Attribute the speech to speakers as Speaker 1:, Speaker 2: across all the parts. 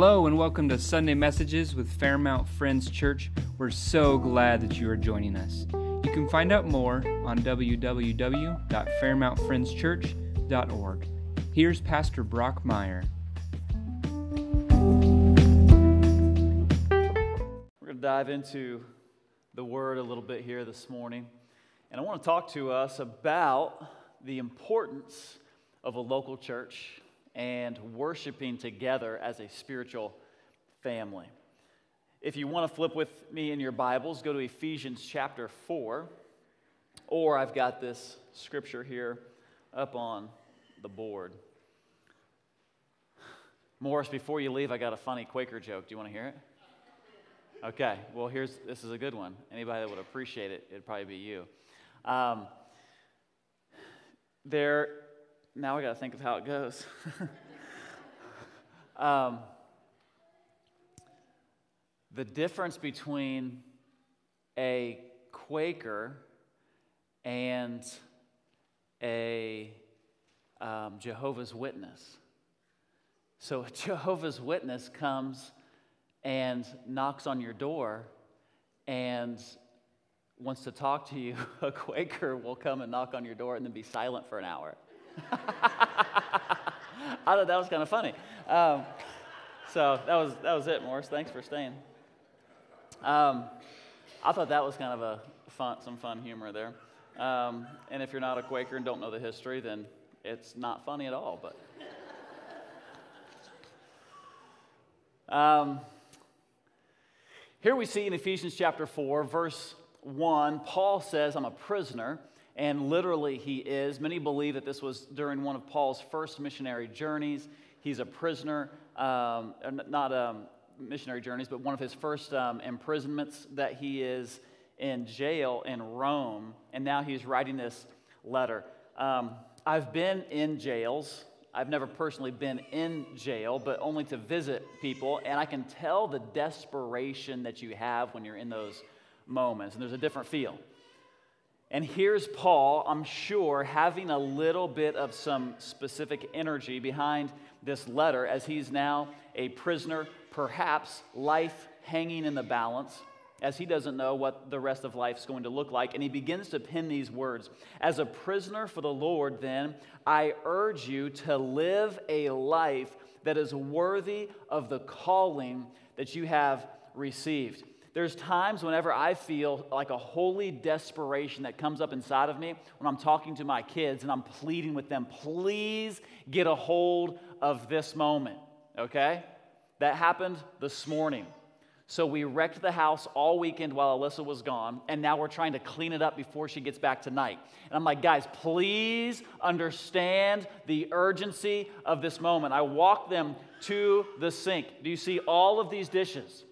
Speaker 1: Hello and welcome to Sunday Messages with Fairmount Friends Church. We're so glad that you are joining us. You can find out more on www.fairmountfriendschurch.org. Here's Pastor Brock Meyer.
Speaker 2: We're going to dive into the Word a little bit here this morning. And I want to talk to us about the importance of a local church and worshiping together as a spiritual family. If you want to flip with me in your Bibles, go to Ephesians chapter 4, or I've got this scripture here up on the board. Morris, before you leave, I got a funny Quaker joke. Do you want to hear it? Okay, well, this is a good one. Anybody that would appreciate it, it'd probably be you. Now I got to think of how it goes. The difference between a Quaker and a Jehovah's Witness. So a Jehovah's Witness comes and knocks on your door and wants to talk to you. A Quaker will come and knock on your door and then be silent for an hour. I thought that was kind of funny. So that was it, Morris. Thanks for staying. I thought that was kind of some fun humor there. And if you're not a Quaker and don't know the history, then it's not funny at all. But here we see in Ephesians chapter 4, verse 1, Paul says, "I'm a prisoner." And literally he is. Many believe that this was during one of Paul's first missionary journeys. He's a prisoner, not missionary journeys, but one of his first imprisonments, that he is in jail in Rome. And now he's writing this letter. I've been in jails. I've never personally been in jail, but only to visit people. And I can tell the desperation that you have when you're in those moments. And there's a different feel. And here's Paul, I'm sure, having a little bit of some specific energy behind this letter as he's now a prisoner, perhaps life hanging in the balance, as he doesn't know what the rest of life's going to look like. And he begins to pen these words. "As a prisoner for the Lord, then, I urge you to live a life that is worthy of the calling that you have received." There's times whenever I feel like a holy desperation that comes up inside of me when I'm talking to my kids and I'm pleading with them, please get a hold of this moment, okay? That happened this morning. So we wrecked the house all weekend while Alyssa was gone, and now we're trying to clean it up before she gets back tonight. And I'm like, guys, please understand the urgency of this moment. I walk them to the sink. Do you see all of these dishes?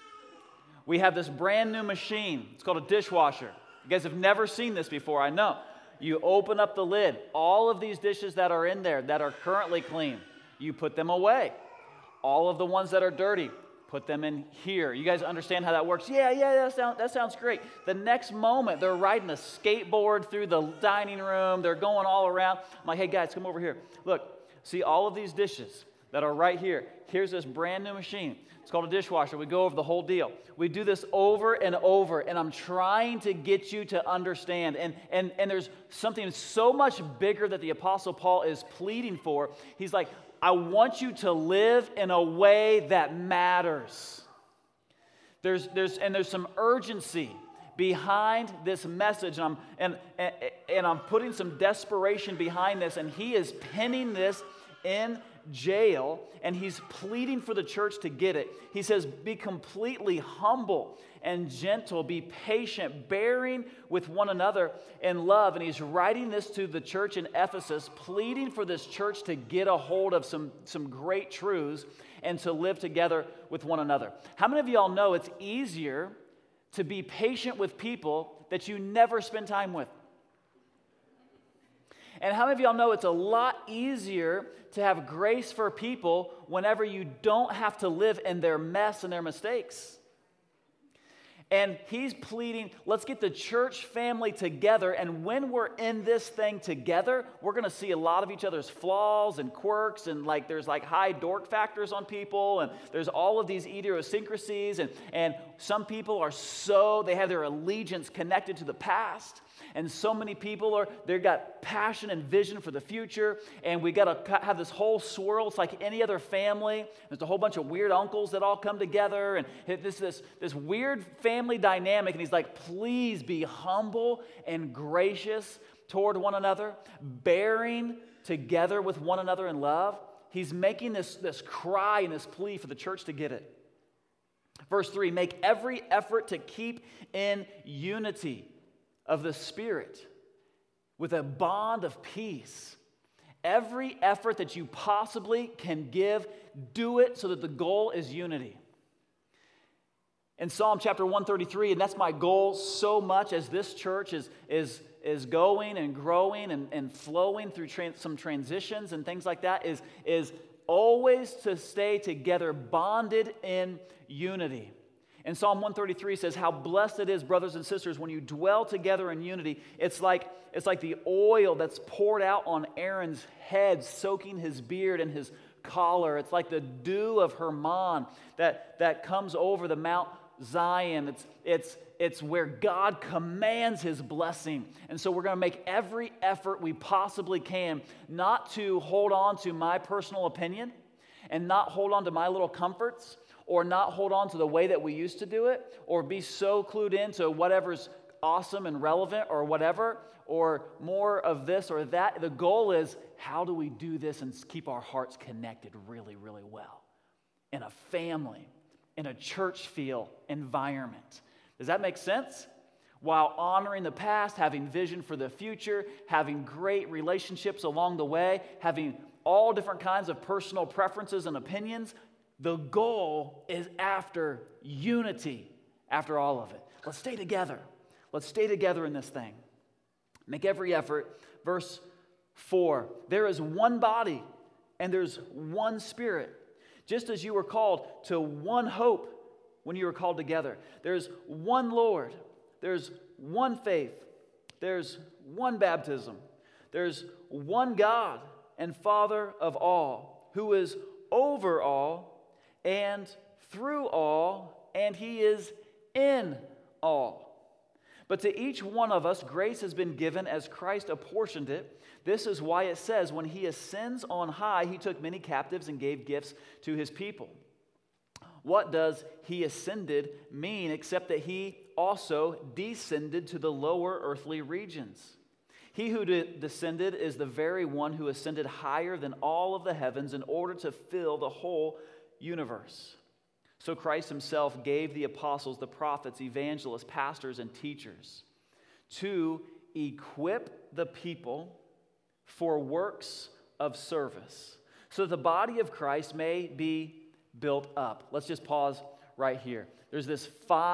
Speaker 2: We have this brand new machine. It's called a dishwasher. You guys have never seen this before, I know. You open up the lid. All of these dishes that are in there that are currently clean, you put them away. All of the ones that are dirty, put them in here. You guys understand how that works? Yeah, that sounds great. The next moment, they're riding a skateboard through the dining room. They're going all around. I'm like, hey, guys, come over here. Look, see all of these dishes that are right here. Here's this brand new machine. It's called a dishwasher. We go over the whole deal. We do this over and over, and I'm trying to get you to understand. And there's something so much bigger that the Apostle Paul is pleading for. He's like, I want you to live in a way that matters. There's some urgency behind this message, and I'm putting some desperation behind this, and he is penning this in jail, and he's pleading for the church to get it. He says, be completely humble and gentle, be patient, bearing with one another in love. And he's writing this to the church in Ephesus, pleading for this church to get a hold of some great truths and to live together with one another. How many of y'all know it's easier to be patient with people that you never spend time with? And how many of y'all know it's a lot easier to have grace for people whenever you don't have to live in their mess and their mistakes? And he's pleading, let's get the church family together. And when we're in this thing together, we're going to see a lot of each other's flaws and quirks. And like there's like high dork factors on people. And there's all of these idiosyncrasies. And some people are they have their allegiance connected to the past. And so many people they've got passion and vision for the future. And we got to have this whole swirl. It's like any other family. There's a whole bunch of weird uncles that all come together. And this weird family dynamic. And he's like, please be humble and gracious toward one another, bearing together with one another in love. He's making this cry and this plea for the church to get it. Verse 3, make every effort to keep in unity of the Spirit with a bond of peace. Every effort that you possibly can give, do it so that the goal is unity. In Psalm chapter 133, and that's my goal so much as this church is going and growing and flowing through some transitions and things like that, is always to stay together, bonded in unity. And Psalm 133 says, how blessed it is, brothers and sisters, when you dwell together in unity. It's like the oil that's poured out on Aaron's head, soaking his beard and his collar. It's like the dew of Hermon that comes over the Mount Zion. It's where God commands his blessing. And so we're going to make every effort we possibly can not to hold on to my personal opinion and not hold on to my little comforts, or not hold on to the way that we used to do it, or be so clued into whatever's awesome and relevant or whatever, or more of this or that. The goal is, how do we do this and keep our hearts connected really, really well in a family, in a church feel environment? Does that make sense? While honoring the past, having vision for the future, having great relationships along the way, having all different kinds of personal preferences and opinions. The goal is after unity, after all of it. Let's stay together. Let's stay together in this thing. Make every effort. Verse 4, there is one body and there's one Spirit. Just as you were called to one hope when you were called together. There's one Lord. There's one faith. There's one baptism. There's one God and Father of all, who is over all and through all, and he is in all. But to each one of us, grace has been given as Christ apportioned it. This is why it says, when he ascends on high, he took many captives and gave gifts to his people. What does he ascended mean except that he also descended to the lower earthly regions? He who descended is the very one who ascended higher than all of the heavens in order to fill the whole universe. So Christ himself gave the apostles, the prophets, evangelists, pastors, and teachers to equip the people for works of service, so that the body of Christ may be built up. Let's just pause right here. There's this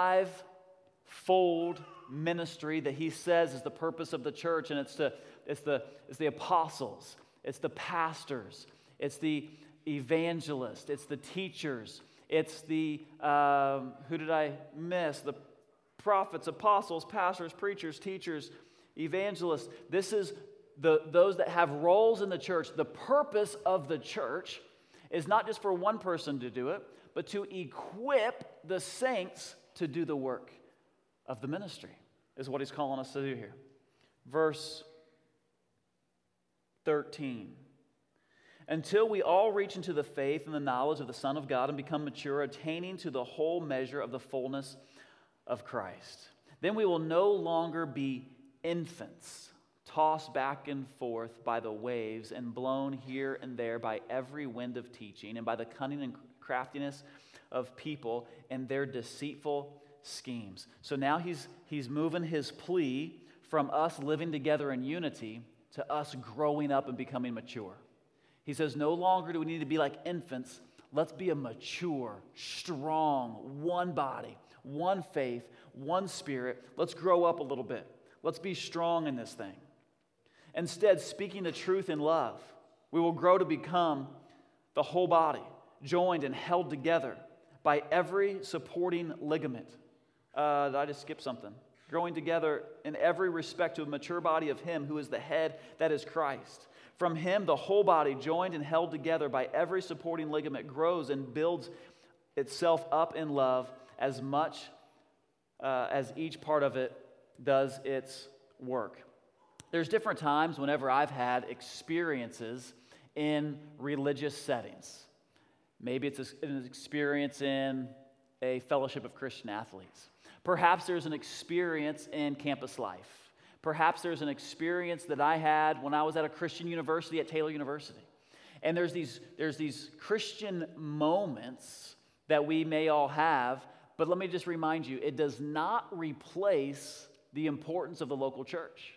Speaker 2: five-fold ministry that he says is the purpose of the church, and it's the apostles, it's the pastors, it's the evangelists, it's the teachers, it's the who did I miss? The prophets, apostles, pastors, preachers, teachers, evangelists. This is those that have roles in the church. The purpose of the church is not just for one person to do it, but to equip the saints to do the work of the ministry, is what he's calling us to do here. Verse 13. Until we all reach into the faith and the knowledge of the Son of God and become mature, attaining to the whole measure of the fullness of Christ. Then we will no longer be infants, tossed back and forth by the waves and blown here and there by every wind of teaching and by the cunning and craftiness of people and their deceitful schemes. So now he's moving his plea from us living together in unity to us growing up and becoming mature. He says, no longer do we need to be like infants. Let's be a mature, strong, one body, one faith, one Spirit. Let's grow up a little bit. Let's be strong in this thing. Instead, speaking the truth in love, we will grow to become the whole body, joined and held together by every supporting ligament Did I just skip something? Growing together in every respect to a mature body of Him who is the head, that is Christ. From Him, the whole body, joined and held together by every supporting ligament, grows and builds itself up in love as much as each part of it does its work. There's different times whenever I've had experiences in religious settings. Maybe it's an experience in a fellowship of Christian athletes. Perhaps there's an experience in campus life. Perhaps there's an experience that I had when I was at a Christian university at Taylor University. And there's these Christian moments that we may all have, but let me just remind you, it does not replace the importance of the local church.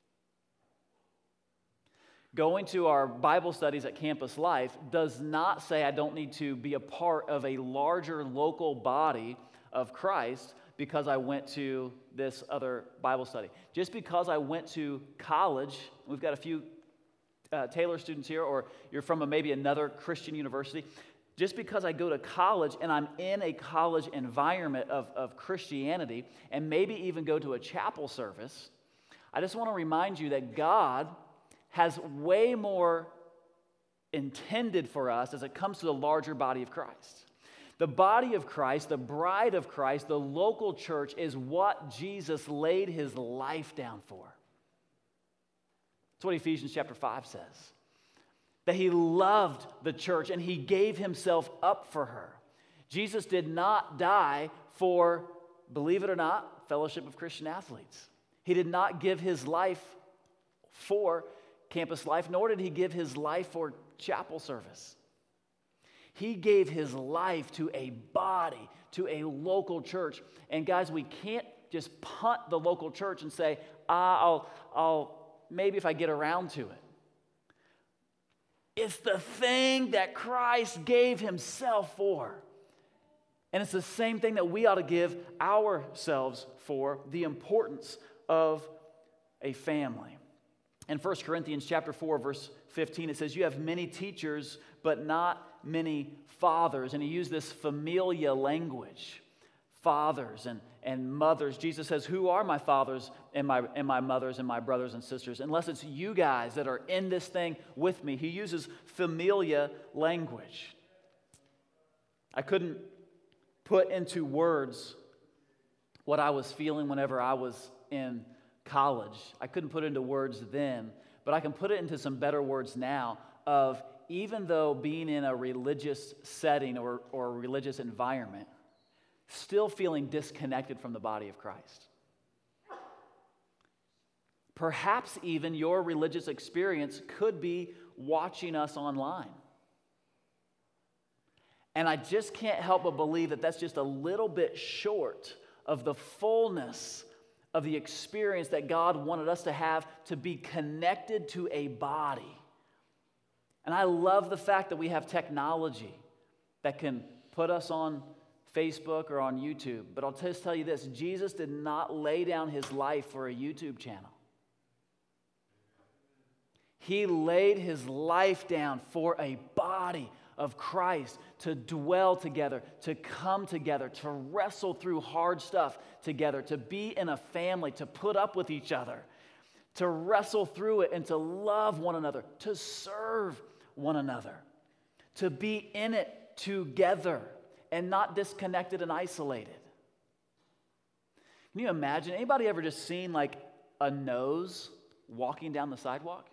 Speaker 2: Going to our Bible studies at Campus Life does not say I don't need to be a part of a larger local body of Christ because I went to this other Bible study. Just because I went to college, we've got a few Taylor students here, or you're from maybe another Christian university, just because I go to college and I'm in a college environment of Christianity and maybe even go to a chapel service, I just want to remind you that God has way more intended for us as it comes to the larger body of Christ. The body of Christ, the bride of Christ, the local church is what Jesus laid His life down for. That's what Ephesians chapter 5 says. That He loved the church and He gave Himself up for her. Jesus did not die for, believe it or not, fellowship of Christian athletes. He did not give His life for Campus Life, nor did He give His life for chapel service. He gave His life to a body, to a local church. And guys, we can't just punt the local church and say, I'll maybe if I get around to it. It's the thing that Christ gave Himself for. And it's the same thing that we ought to give ourselves for, the importance of a family. In 1 Corinthians chapter 4, verse 15, it says, you have many teachers, but not many fathers. And he used this familia language, fathers and mothers. Jesus says, who are my fathers and my mothers and my brothers and sisters? Unless it's you guys that are in this thing with me. He uses familia language. I couldn't put into words what I was feeling whenever I was in college. I couldn't put it into words then, but I can put it into some better words now of even though being in a religious setting or a religious environment, still feeling disconnected from the body of Christ. Perhaps even your religious experience could be watching us online. And I just can't help but believe that that's just a little bit short of the fullness of the experience that God wanted us to have to be connected to a body. And I love the fact that we have technology that can put us on Facebook or on YouTube. But I'll just tell you this, Jesus did not lay down His life for a YouTube channel. He laid His life down for a body of Christ to dwell together, to come together, to wrestle through hard stuff together, to be in a family, to put up with each other, to wrestle through it and to love one another, to serve one another, to be in it together and not disconnected and isolated. Can you imagine? Anybody ever just seen like a nose walking down the sidewalk?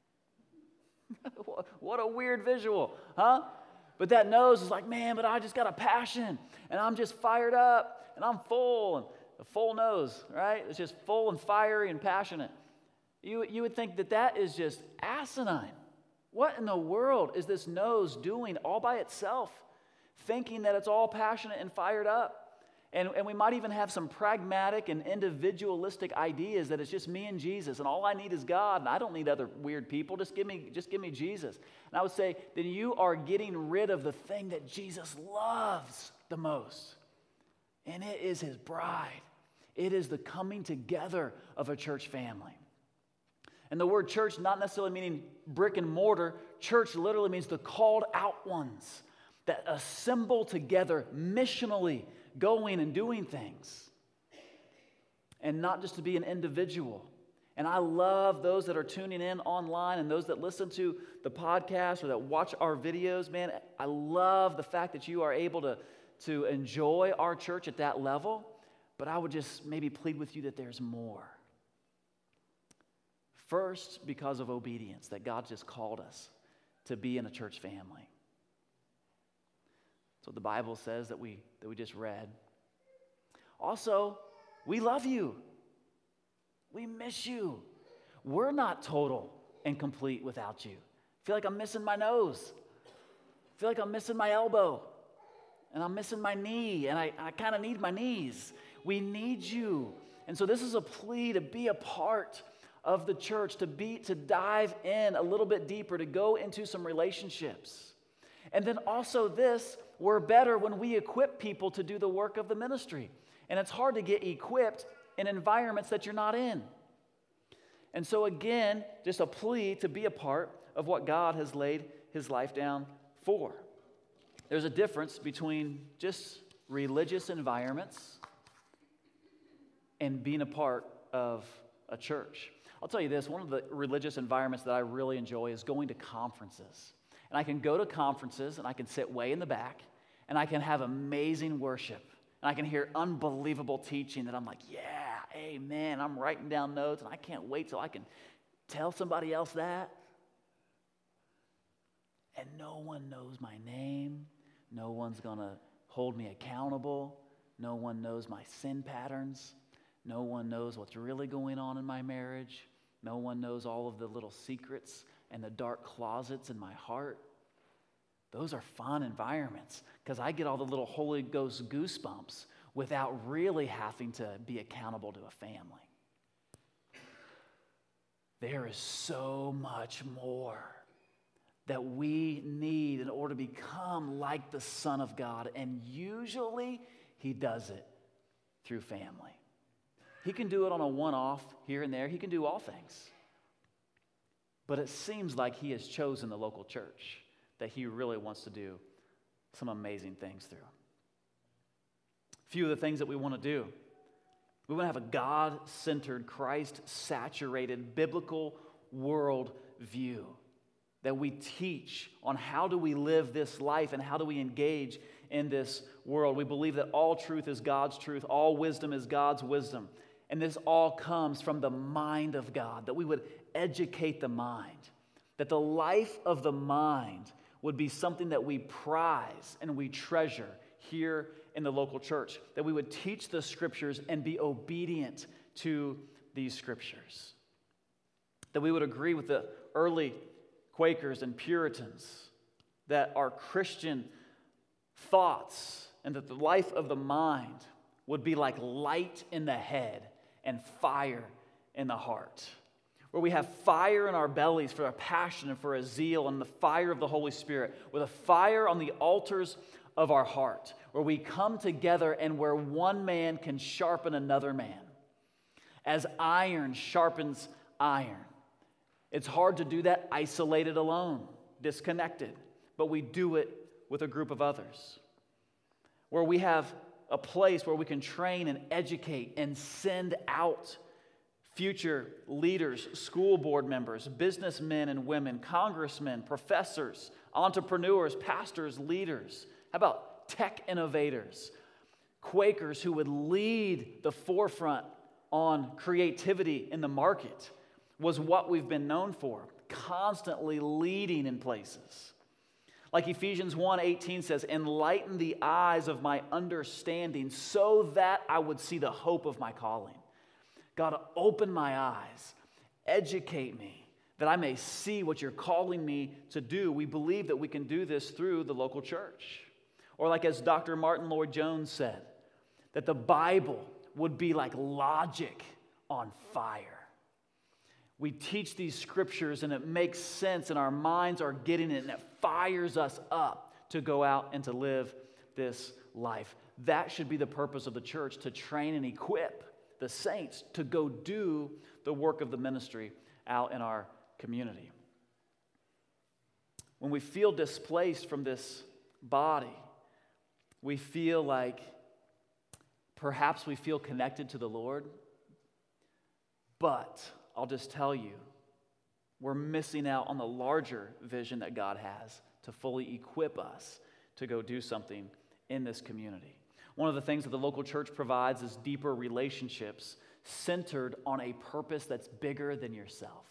Speaker 2: What a weird visual, huh? But that nose is like, man, but I just got a passion, and I'm just fired up, and I'm full, and a full nose, right? It's just full and fiery and passionate. You would think that is just asinine. What in the world is this nose doing all by itself, thinking that it's all passionate and fired up? And we might even have some pragmatic and individualistic ideas that it's just me and Jesus, and all I need is God, and I don't need other weird people. Just give me Jesus. And I would say that you are getting rid of the thing that Jesus loves the most, and it is His bride. It is the coming together of a church family. And the word church not necessarily meaning brick and mortar. Church literally means the called out ones that assemble together missionally, going and doing things. and not just to be an individual. And I love those that are tuning in online and those that listen to the podcast or that watch our videos. Man, I love the fact that you are able to enjoy our church at that level. But I would just maybe plead with you that there's more. First, because of obedience, that God just called us to be in a church family. That's what the Bible says that we just read. Also, we love you. We miss you. We're not total and complete without you. I feel like I'm missing my nose. I feel like I'm missing my elbow. And I'm missing my knee. And I kind of need my knees. We need you. And so this is a plea to be a part of the church, to dive in a little bit deeper, to go into some relationships. And then also this, we're better when we equip people to do the work of the ministry. And it's hard to get equipped in environments that you're not in. And so again, just a plea to be a part of what God has laid his life down for. There's a difference between just religious environments and being a part of a church. I'll tell you this, one of the religious environments that I really enjoy is going to conferences. And I can go to conferences and I can sit way in the back and I can have amazing worship. And I can hear unbelievable teaching that I'm like, yeah, amen. I'm writing down notes and I can't wait till I can tell somebody else that. And no one knows my name. No one's going to hold me accountable. No one knows my sin patterns. No one knows what's really going on in my marriage. No one knows all of the little secrets and the dark closets in my heart. Those are fun environments because I get all the little Holy Ghost goosebumps without really having to be accountable to a family. There is so much more that we need in order to become like the Son of God, and usually he does it through family. He can do it on a one-off here and there. He can do all things. But it seems like he has chosen the local church that he really wants to do some amazing things through. A few of the things that we want to do. We want to have a God-centered, Christ-saturated, biblical world view that we teach on how do we live this life and how do we engage in this world. We believe that all truth is God's truth, all wisdom is God's wisdom. And this all comes from the mind of God, that we would educate the mind, that the life of the mind would be something that we prize and we treasure here in the local church, that we would teach the scriptures and be obedient to these scriptures, that we would agree with the early Quakers and Puritans that our Christian thoughts and that the life of the mind would be like light in the head and fire in the heart, where we have fire in our bellies for a passion and for a zeal and the fire of the Holy Spirit, with a fire on the altars of our heart, where we come together and where one man can sharpen another man, as iron sharpens iron. It's hard to do that isolated alone, disconnected, but we do it with a group of others, where we have a place where we can train and educate and send out future leaders, school board members, businessmen and women, congressmen, professors, entrepreneurs, pastors, leaders. How about tech innovators, Quakers who would lead the forefront on creativity in the market was what we've been known for, constantly leading in places. Like Ephesians 1:18 says, enlighten the eyes of my understanding so that I would see the hope of my calling. God, open my eyes, educate me, that I may see what you're calling me to do. We believe that we can do this through the local church. Or like as Dr. Martin Lloyd-Jones said, that the Bible would be like logic on fire. We teach these scriptures and it makes sense and our minds are getting it and it fires us up to go out and to live this life. That should be the purpose of the church, to train and equip the saints to go do the work of the ministry out in our community. When we feel displaced from this body, we feel like perhaps we feel connected to the Lord, But I'll just tell you, we're missing out on the larger vision that God has to fully equip us to go do something in this community. One of the things that the local church provides is deeper relationships centered on a purpose that's bigger than yourself.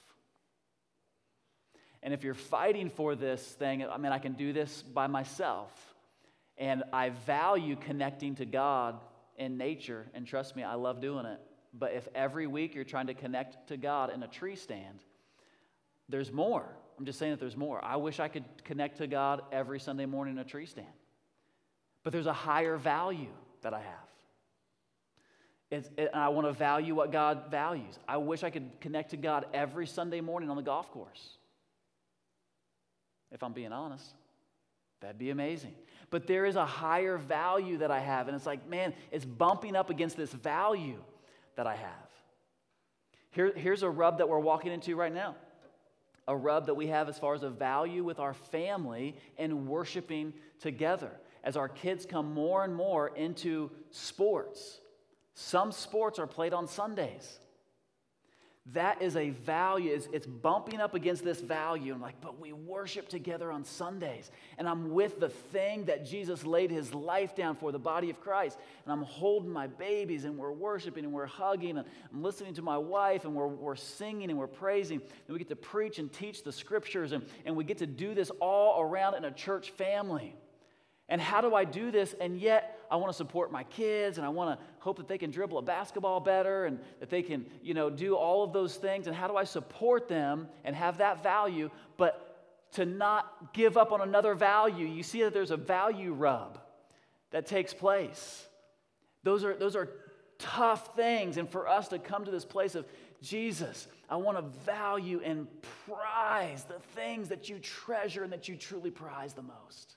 Speaker 2: And if you're fighting for this thing, I can do this by myself. And I value connecting to God in nature. And trust me, I love doing it. But if every week you're trying to connect to God in a tree stand, there's more. I'm just saying that there's more. I wish I could connect to God every Sunday morning in a tree stand. But there's a higher value that I have. And I want to value what God values. I wish I could connect to God every Sunday morning on the golf course. If I'm being honest, that'd be amazing. But there is a higher value that I have. And it's like, man, it's bumping up against this value that I have. Here's a rub that we're walking into right now. A rub that we have as far as a value with our family and worshiping together. As our kids come more and more into sports. Some sports are played on Sundays. That is a value. It's bumping up against this value. I'm like, but we worship together on Sundays. And I'm with the thing that Jesus laid his life down for, the body of Christ. And I'm holding my babies, and we're worshiping, and we're hugging, and I'm listening to my wife, and we're singing, and we're praising. And we get to preach and teach the scriptures, and we get to do this all around in a church family. And how do I do this? And yet, I want to support my kids, and I want to hope that they can dribble a basketball better, and that they can, do all of those things. And how do I support them and have that value, but to not give up on another value? You see that there's a value rub that takes place. Those are tough things. And for us to come to this place of, Jesus, I want to value and prize the things that you treasure and that you truly prize the most.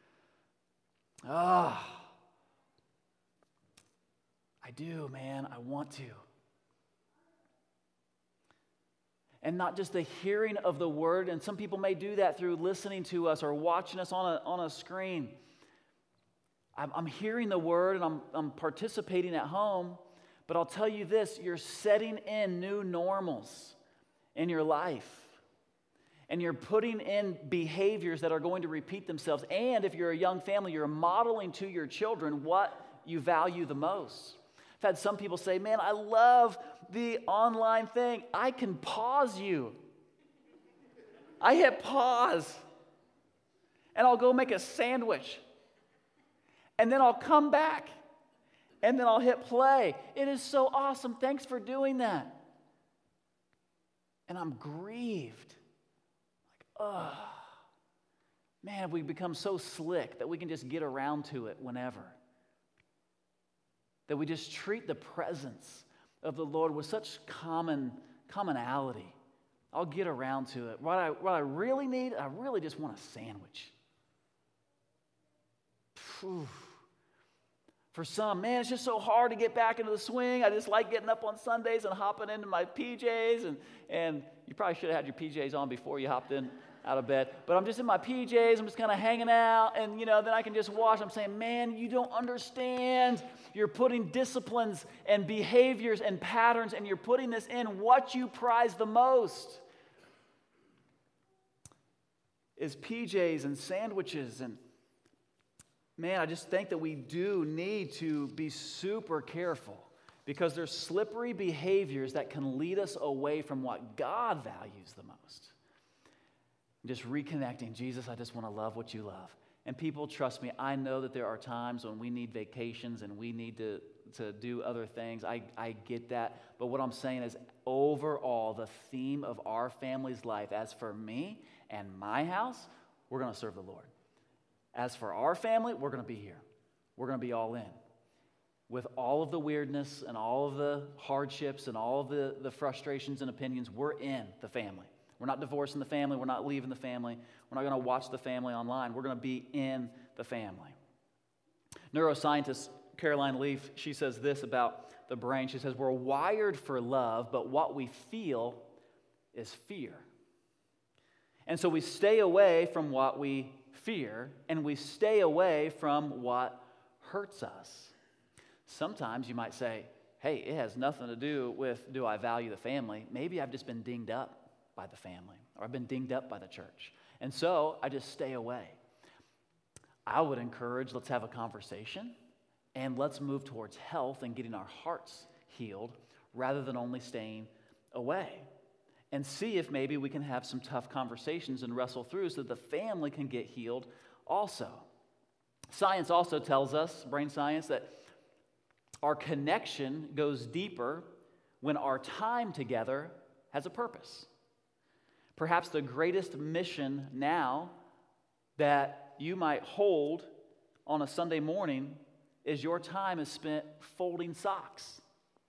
Speaker 2: I do, man. I want to. And not just the hearing of the word, and some people may do that through listening to us or watching us on a screen. I'm hearing the word, and I'm participating at home, but I'll tell you this, you're setting in new normals in your life. And you're putting in behaviors that are going to repeat themselves. And if you're a young family, you're modeling to your children what you value the most. I've had some people say, man, I love the online thing. I can pause you. I hit pause. And I'll go make a sandwich. And then I'll come back. And then I'll hit play. It is so awesome. Thanks for doing that. And I'm grieved. Oh, man, we become so slick that we can just get around to it whenever. That we just treat the presence of the Lord with such commonality. I'll get around to it. What I really need, I really just want a sandwich. Whew. For some, man, it's just so hard to get back into the swing. I just like getting up on Sundays and hopping into my PJs. And you probably should have had your PJs on before you hopped in out of bed. But I'm just in my PJs. I'm just kind of hanging out. And, then I can just watch. I'm saying, man, you don't understand. You're putting disciplines and behaviors and patterns, and you're putting this in. What you prize the most is PJs and sandwiches. And man, I just think that we do need to be super careful, because there's slippery behaviors that can lead us away from what God values the most. Just reconnecting. Jesus, I just want to love what you love. And people, trust me, I know that there are times when we need vacations and we need to do other things. I get that. But what I'm saying is, overall, the theme of our family's life, as for me and my house, we're going to serve the Lord. As for our family, we're going to be here. We're going to be all in. With all of the weirdness and all of the hardships and all of the frustrations and opinions, we're in the family. We're not divorcing the family. We're not leaving the family. We're not going to watch the family online. We're going to be in the family. Neuroscientist Caroline Leaf, she says this about the brain. She says, we're wired for love, but what we feel is fear. And so we stay away from what we fear, and we stay away from what hurts us. Sometimes you might say, hey, it has nothing to do with do I value the family. Maybe I've just been dinged up by the family, or I've been dinged up by the church. And so I just stay away. I would encourage, let's have a conversation, and let's move towards health and getting our hearts healed rather than only staying away. And see if maybe we can have some tough conversations and wrestle through so that the family can get healed also. Science also tells us, brain science, that our connection goes deeper when our time together has a purpose. Perhaps the greatest mission now that you might hold on a Sunday morning is your time is spent folding socks.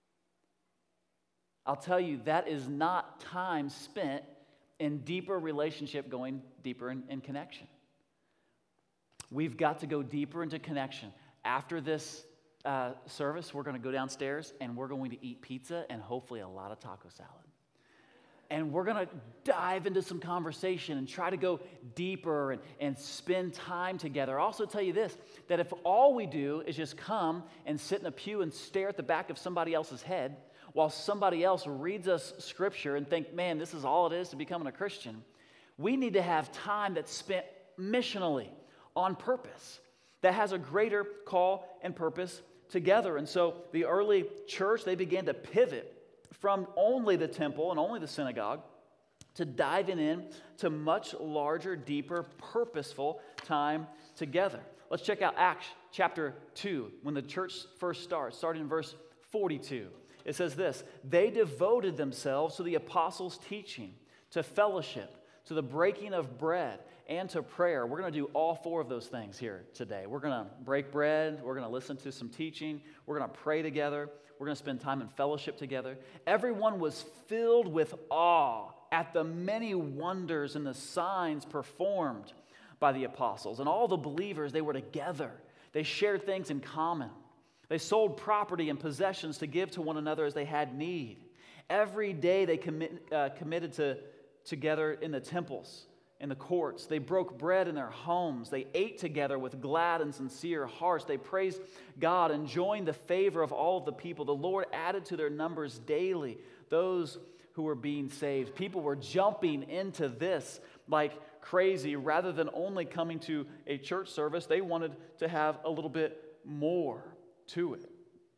Speaker 2: I'll tell you, that is not time spent in deeper relationship, going deeper in connection. We've got to go deeper into connection. After this service, we're going to go downstairs and we're going to eat pizza and hopefully a lot of taco salad. And we're going to dive into some conversation and try to go deeper and spend time together. I'll also tell you this, that if all we do is just come and sit in a pew and stare at the back of somebody else's head while somebody else reads us scripture and think, man, this is all it is to becoming a Christian, we need to have time that's spent missionally on purpose that has a greater call and purpose together. And so the early church, they began to pivot from only the temple and only the synagogue to diving in to much larger, deeper, purposeful time together. Let's check out Acts chapter 2, when the church first starts, starting in verse 42. It says this, they devoted themselves to the apostles' teaching, to fellowship, to the breaking of bread, and to prayer. We're going to do all four of those things here today. We're going to break bread. We're going to listen to some teaching. We're going to pray together. We're going to spend time in fellowship together. Everyone was filled with awe at the many wonders and the signs performed by the apostles. And all the believers, they were together. They shared things in common. They sold property and possessions to give to one another as they had need. Every day they committed together in the temples, in the courts. They broke bread in their homes. They ate together with glad and sincere hearts. They praised God, enjoying the favor of all of the people. The Lord added to their numbers daily those who were being saved. People were jumping into this like crazy. Rather than only coming to a church service, they wanted to have a little bit more to it.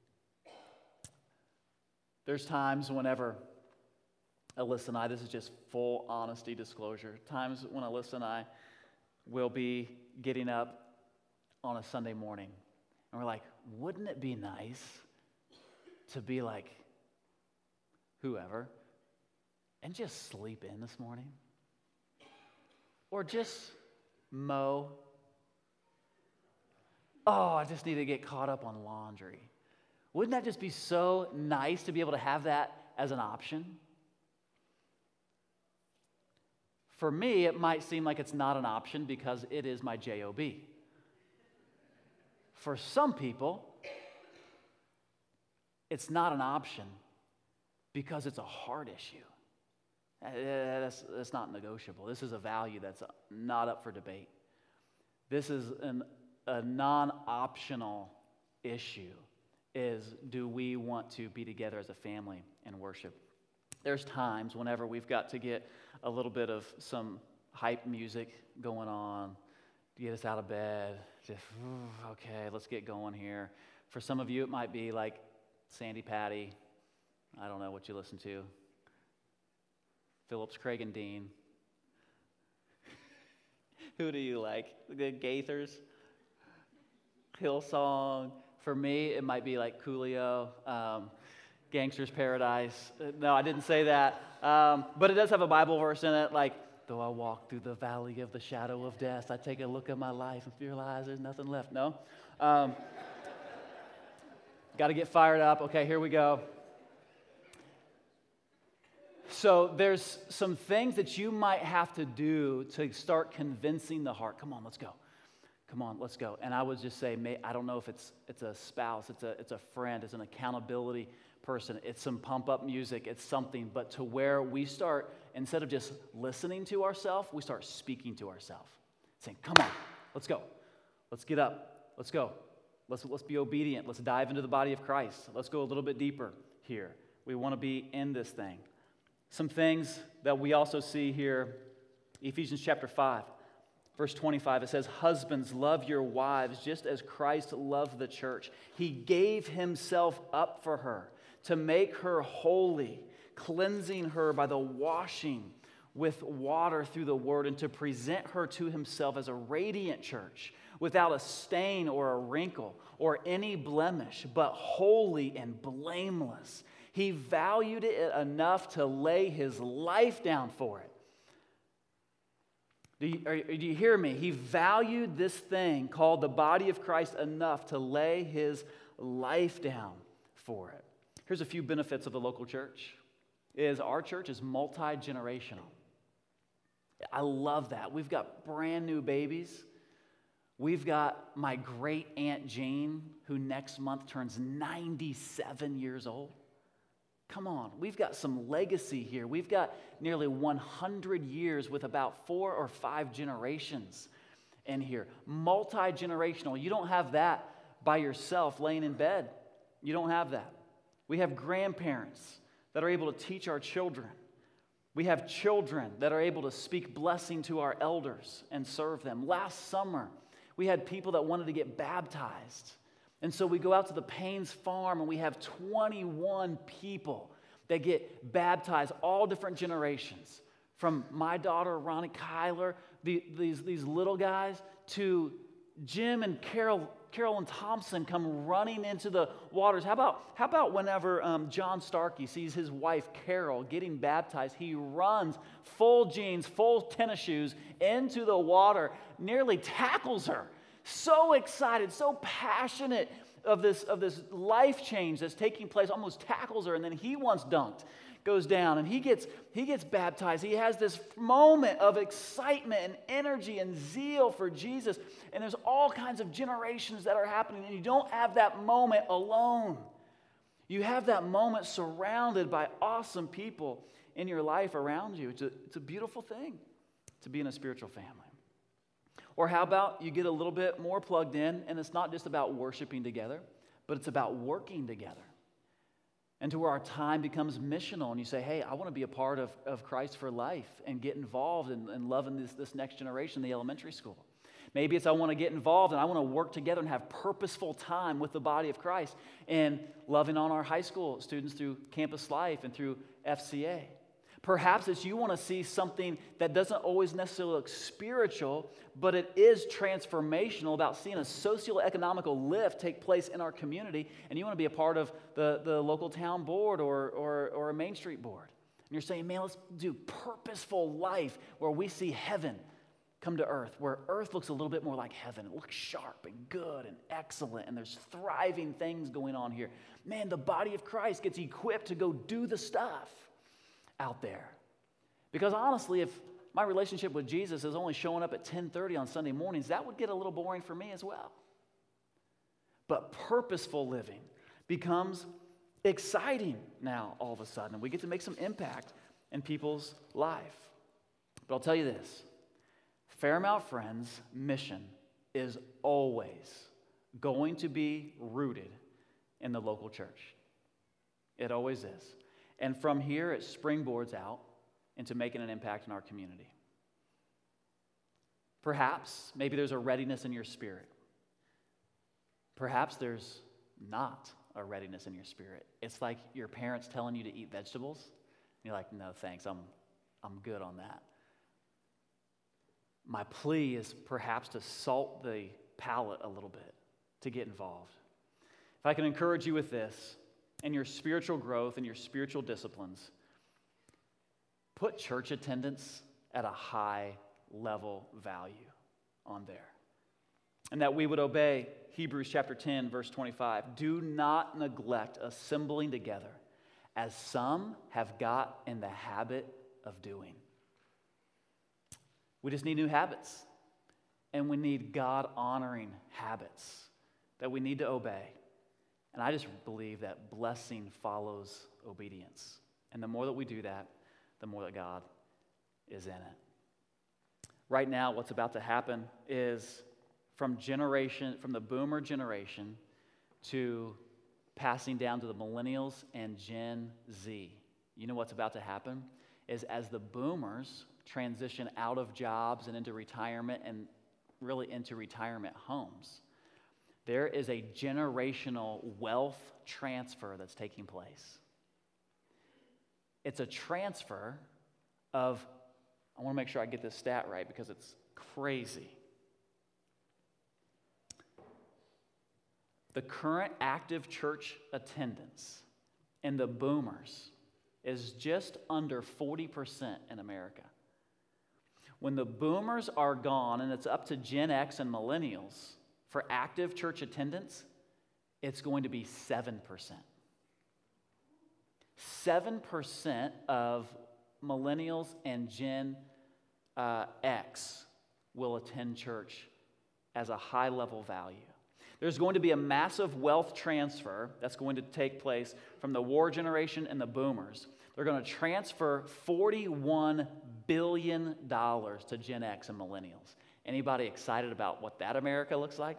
Speaker 2: There's times whenever Alyssa and I, this is just full honesty disclosure, times when Alyssa and I will be getting up on a Sunday morning and we're like, wouldn't it be nice to be like whoever and just sleep in this morning? Or just mow. Oh, I just need to get caught up on laundry. Wouldn't that just be so nice to be able to have that as an option? For me, it might seem like it's not an option because it is my job. For some people, it's not an option because it's a heart issue. That's not negotiable. This is a value that's not up for debate. This is a non-optional issue, is do we want to be together as a family and worship? There's times whenever we've got to get a little bit of some hype music going on to get us out of bed. Just, okay, let's get going here. For some of you, it might be like Sandy Patty. I don't know what you listen to. Phillips, Craig, and Dean. Who do you like? The Gaithers? Hillsong. For me, it might be like Coolio. Gangster's Paradise. No, I didn't say that. But it does have a Bible verse in it, like, though I walk through the valley of the shadow of death, I take a look at my life and realize there's nothing left. No? Got to get fired up. Okay, here we go. So there's some things that you might have to do to start convincing the heart. Come on, let's go. Come on, let's go. And I would just say, I don't know if it's a spouse, it's a friend, it's an accountability person, it's some pump-up music, it's something, but to where we start, instead of just listening to ourselves, we start speaking to ourselves, saying, come on, let's go. Let's get up. Let's go. Let's be obedient. Let's dive into the body of Christ. Let's go a little bit deeper here. We want to be in this thing. Some things that we also see here, Ephesians chapter 5, verse 25, it says, "Husbands, love your wives just as Christ loved the church. He gave himself up for her to make her holy, cleansing her by the washing with water through the word, and to present her to himself as a radiant church, without a stain or a wrinkle or any blemish, but holy and blameless. He valued it enough to lay his life down for it." Do you hear me? He valued this thing called the body of Christ enough to lay his life down for it. Here's a few benefits of the local church. Our church is multi-generational. I love that. We've got brand new babies. We've got my great Aunt Jane, who next month turns 97 years old. Come on, we've got some legacy here. We've got nearly 100 years with about 4 or 5 generations in here. Multi-generational. You don't have that by yourself laying in bed. You don't have that. We have grandparents that are able to teach our children. We have children that are able to speak blessing to our elders and serve them. Last summer, we had people that wanted to get baptized. And so we go out to the Paynes farm and we have 21 people that get baptized, all different generations. From my daughter, Ronnie Kyler, these little guys, to Jim and Carolyn Thompson come running into the waters. How about whenever John Starkey sees his wife Carol getting baptized, he runs full jeans, full tennis shoes into the water, nearly tackles her. So excited, so passionate of this life change that's taking place, almost tackles her, and then he once dunked, goes down, and he gets baptized. He has this moment of excitement and energy and zeal for Jesus, and there's all kinds of generations that are happening, and you don't have that moment alone. You have that moment surrounded by awesome people in your life around you. It's a beautiful thing to be in a spiritual family. Or how about you get a little bit more plugged in, and it's not just about worshiping together, but it's about working together. And to where our time becomes missional, and you say, hey, I want to be a part of Christ for Life and get involved in loving this next generation, the elementary school. Maybe it's I want to get involved and I want to work together and have purposeful time with the body of Christ and loving on our high school students through Campus Life and through FCA. Perhaps it's you want to see something that doesn't always necessarily look spiritual, but it is transformational, about seeing a socio-economical lift take place in our community, and you want to be a part of the local town board or a Main Street board. And you're saying, man, let's do purposeful life where we see heaven come to earth, where earth looks a little bit more like heaven. It looks sharp and good and excellent, and there's thriving things going on here. Man, the body of Christ gets equipped to go do the stuff out there. Because honestly, if my relationship with Jesus is only showing up at 10:30 on Sunday mornings, that would get a little boring for me as well. But purposeful living becomes exciting now all of a sudden, and we get to make some impact in people's life. But I'll tell you this, Fairmount Friends' mission is always going to be rooted in the local church. It always is. And from here, it springboards out into making an impact in our community. Perhaps, maybe there's a readiness in your spirit. Perhaps there's not a readiness in your spirit. It's like your parents telling you to eat vegetables. And you're like, no, thanks, I'm good on that. My plea is perhaps to salt the palate a little bit, to get involved. If I can encourage you with this, in your spiritual growth and your spiritual disciplines, put church attendance at a high level value on there. And that we would obey Hebrews chapter 10, verse 25. Do not neglect assembling together, as some have got in the habit of doing. We just need new habits. And we need God-honoring habits that we need to obey. And I just believe that blessing follows obedience. And the more that we do that, the more that God is in it. Right now, what's about to happen is from the boomer generation to passing down to the millennials and Gen Z. You know what's about to happen is as the boomers transition out of jobs and into retirement and really into retirement homes, there is a generational wealth transfer that's taking place. It's a transfer of, I want to make sure I get this stat right because it's crazy. The current active church attendance in the boomers is just under 40% in America. When the boomers are gone and it's up to Gen X and millennials for active church attendance, it's going to be 7%. 7% of millennials and Gen X will attend church as a high-level value. There's going to be a massive wealth transfer that's going to take place from the war generation and the boomers. They're going to transfer $41 billion to Gen X and millennials. Anybody excited about what that America looks like?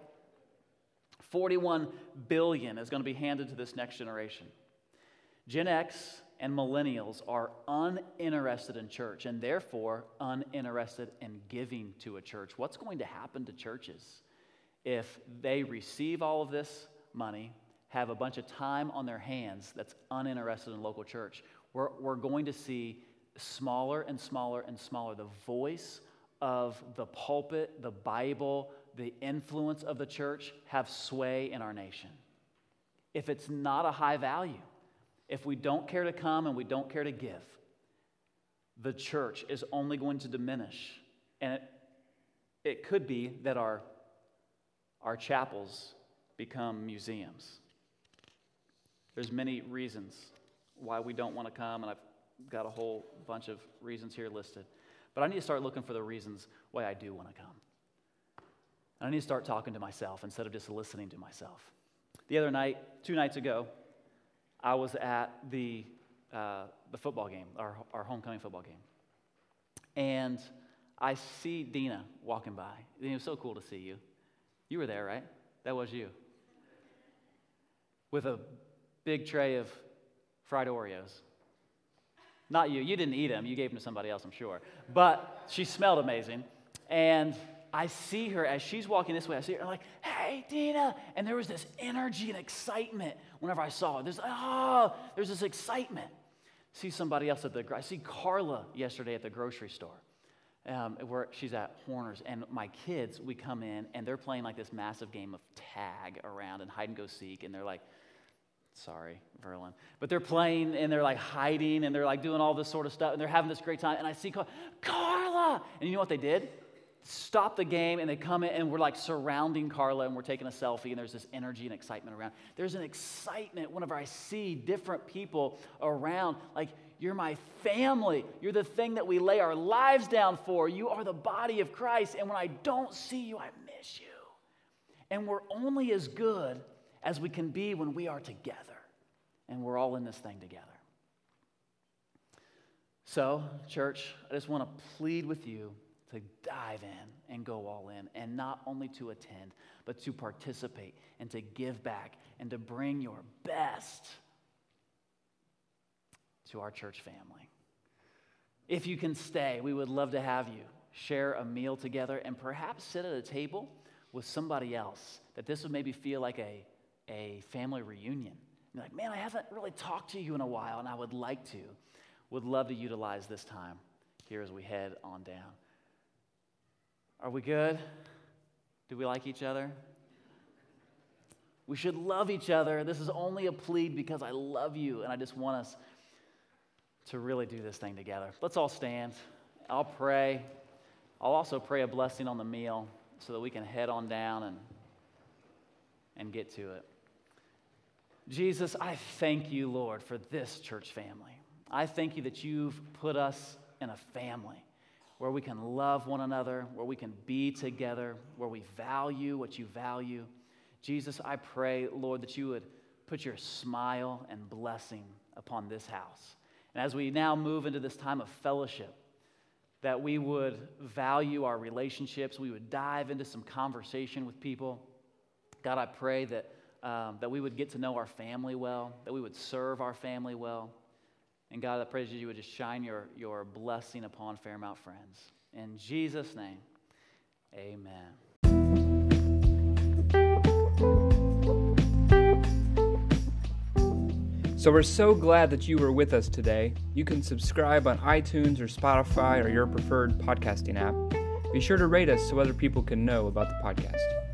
Speaker 2: $41 billion is going to be handed to this next generation. Gen X and millennials are uninterested in church and therefore uninterested in giving to a church. What's going to happen to churches if they receive all of this money, have a bunch of time on their hands that's uninterested in local church? We're going to see smaller and smaller and smaller. The voice of the pulpit, the Bible, the influence of the church have sway in our nation. If it's not a high value, if we don't care to come and we don't care to give, the church is only going to diminish. And it could be that our chapels become museums. There's many reasons why we don't want to come, and I've got a whole bunch of reasons here listed. But I need to start looking for the reasons why I do want to come. And I need to start talking to myself instead of just listening to myself. The other night, 2 nights ago, I was at the football game, our homecoming football game. And I see Dina walking by. It was so cool to see you. You were there, right? That was you. With a big tray of fried Oreos. Not you. You didn't eat them. You gave them to somebody else, I'm sure. But she smelled amazing. And I see her as she's walking this way. I see her like, hey, Dina. And there was this energy and excitement whenever I saw her. There's this excitement. See somebody else I see Carla yesterday at the grocery store. Where she's at Horner's, and my kids, we come in, and they're playing like this massive game of tag around and hide and go seek, and they're like, sorry, Verlin, but they're playing, and they're like hiding, and they're like doing all this sort of stuff, and they're having this great time, and I see Carla, and you know what they did? Stop the game, and they come in, and we're like surrounding Carla, and we're taking a selfie, and there's this energy and excitement around. There's an excitement whenever I see different people around, like, you're my family. You're the thing that we lay our lives down for. You are the body of Christ. And when I don't see you, I miss you. And we're only as good as we can be when we are together. And we're all in this thing together. So, church, I just want to plead with you to dive in and go all in. And not only to attend, but to participate and to give back and to bring your best to our church family. If you can stay, we would love to have you share a meal together and perhaps sit at a table with somebody else, that this would maybe feel like a family reunion. You're like, man, I haven't really talked to you in a while, and I would like to. Would love to utilize this time here as we head on down. Are we good? Do we like each other? We should love each other. This is only a plead because I love you, and I just want us to really do this thing together. Let's all stand. I'll pray. I'll also pray a blessing on the meal so that we can head on down and get to it. Jesus, I thank you, Lord, for this church family. I thank you that you've put us in a family where we can love one another, where we can be together, where we value what you value. Jesus, I pray, Lord, that you would put your smile and blessing upon this house. And as we now move into this time of fellowship, that we would value our relationships, we would dive into some conversation with people. God, I pray that we would get to know our family well, that we would serve our family well. And God, I pray that you would just shine your blessing upon Fairmount Friends. In Jesus' name, amen.
Speaker 1: So we're so glad that you were with us today. You can subscribe on iTunes or Spotify or your preferred podcasting app. Be sure to rate us so other people can know about the podcast.